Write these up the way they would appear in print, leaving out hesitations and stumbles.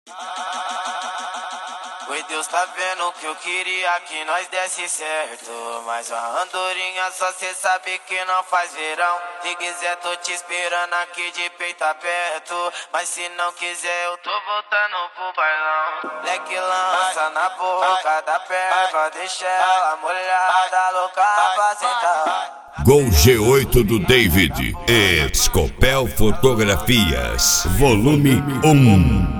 Oi, Deus tá vendo que eu queria que nós desse certo, mas a andorinha só cê sabe que não faz verão. Se quiser tô te esperando aqui de peito aberto, mas se não quiser eu tô voltando pro bailão. Leque lança na boca da perva, deixa ela molhada, louca pra sentar. Gol G8 do David, Escopel Fotografias, volume 1.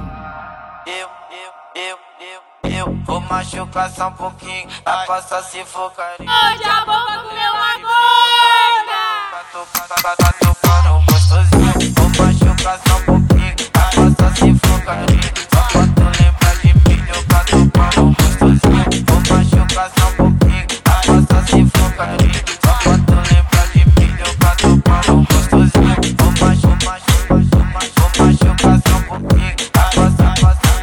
Eu vou machucar só um pouquinho, a passa se focar. Hoje a boca comeu a gorda. Tá tocando gostosinho, vou machucar só um pouquinho, a passa se focar. Só pra tu lembrar de mim, eu tá tocando gostosinho, vou machucar só um pouquinho, a passa se focar. Só pra tu lembrar de mim, eu tá tocando gostosinho, vou machucar só um pouquinho, a passa se focar.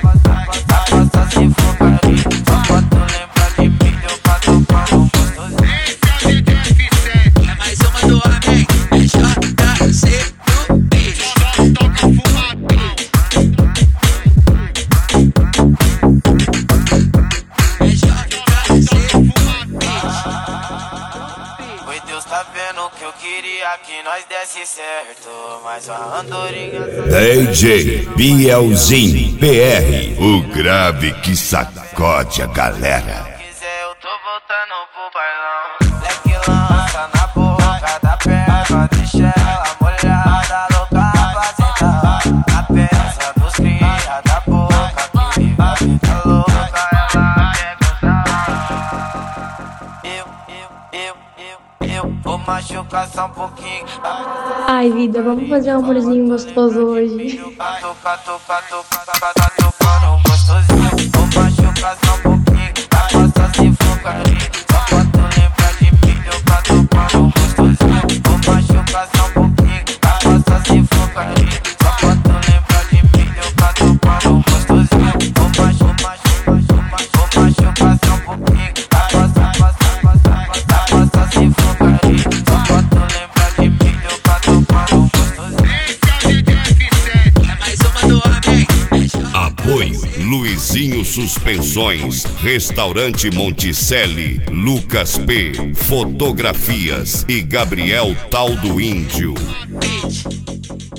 Tá vendo que eu queria que nós desse certo, mas a andorinha DJ Bielzinho PR, o grave que sacode a galera. Se quiser eu tô voltando pro bailão. Leque lança na boca da perva, deixa ela molhada, louca pra sentar. A peça dos cria da boca, que vive a vida louca, ela quer gozar. Eu vou machucar só um pouquinho. Ai, vida, vamos fazer um amorzinho gostoso hoje. Tá tocando gostosinho, vou machucar só um pouquinho, a passa se focar. Só pra tu lembrar de mim, eu tá tocando gostosinho, vou machucar só um pouquinho, a passa se focar. Só pra tu lembrar de mim, eu tá tocando gostosinho, vou machucar só um pouquinho, a passa se focar. Apoio Luizinho Suspensões, Restaurante Monticelli, Lucas P, Fotografias e Gabriel Tal do Índio.